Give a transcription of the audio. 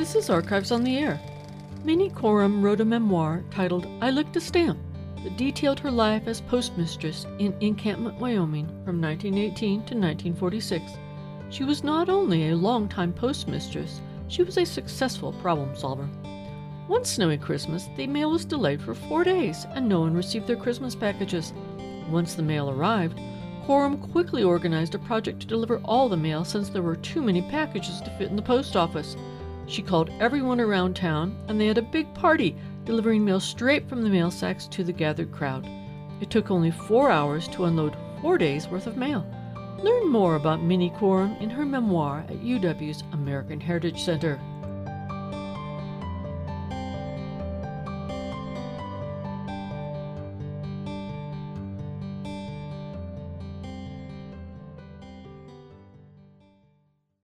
This is Archives on the Air. Minnie Coram wrote a memoir titled I Licked a Stamp that detailed her life as postmistress in Encampment, Wyoming from 1918 to 1946. She was not only a long-time postmistress, she was a successful problem solver. One snowy Christmas, the mail was delayed for 4 days and no one received their Christmas packages. Once the mail arrived, Coram quickly organized a project to deliver all the mail since there were too many packages to fit in the post office. She called everyone around town and they had a big party, delivering mail straight from the mail sacks to the gathered crowd. It took only 4 hours to unload 4 days' worth of mail. Learn more about Minnie Coram in her memoir at UW's American Heritage Center.